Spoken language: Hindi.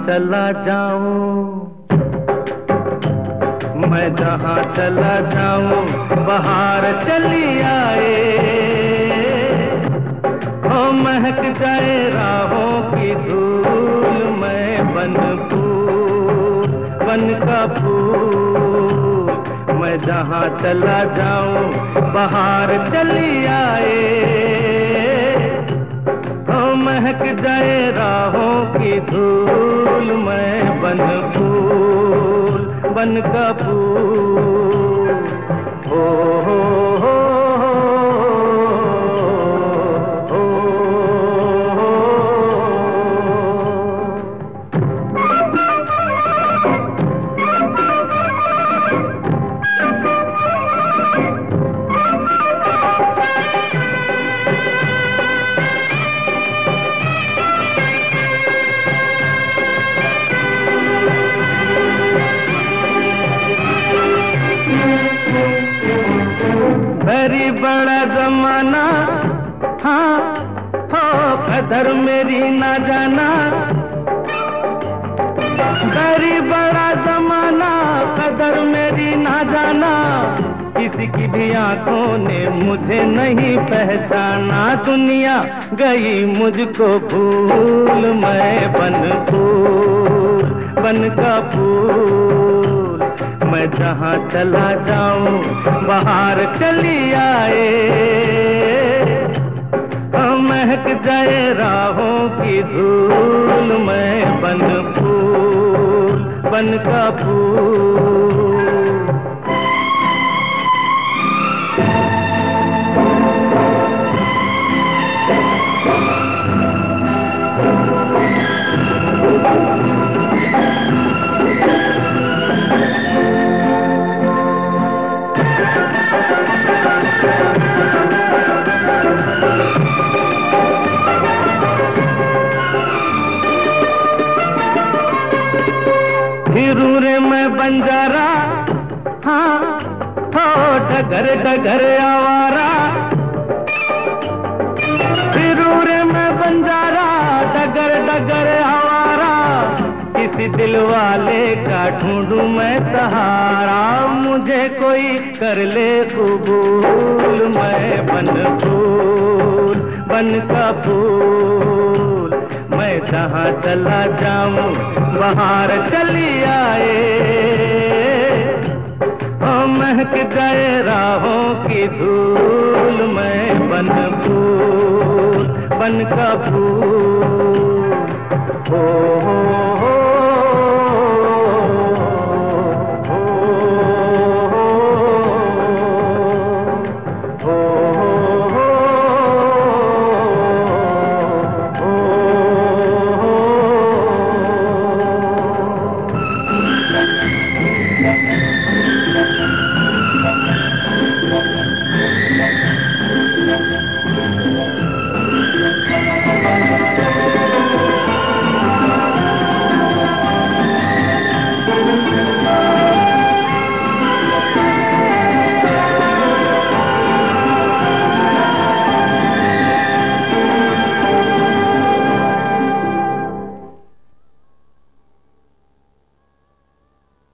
चला जाऊं, मैं जहाँ चला जाऊं बाहर चली आए, ओ महक जाए राहों की धूल, मैं बन फूल बन का फूल, मैं जहाँ चला जाऊं बाहर चली आए, ओ महक जाए राहों की धूल, मैं बन फूल बन का फूल। हो हो हो बड़ी बड़ा जमाना, हाँ हो कदर मेरी ना जाना, बड़ी बड़ा जमाना कदर मेरी ना जाना, किसी की भी आंखों ने मुझे नहीं पहचाना, दुनिया गई मुझको भूल, मैं बन फूल बन का फूल, मैं जहाँ चला जाऊं बाहर चली आए, महक जाए राहों की धूल, मैं बन फूल बन का फूल। फिरूं रे मैं बंजारा, हाँ हो डगर डगर आवारा, फिरूं रे मैं बंजारा डगर डगर आवारा, किसी दिल वाले का ढूंढूं मैं सहारा, मुझे कोई कर ले कबूल, मैं बन फूल बन का फूल, मैं जहाँ चला जाऊं बाहर चली आए, ओ महक जाए राहों की धूल, मैं बन फूल बन का फूल। हो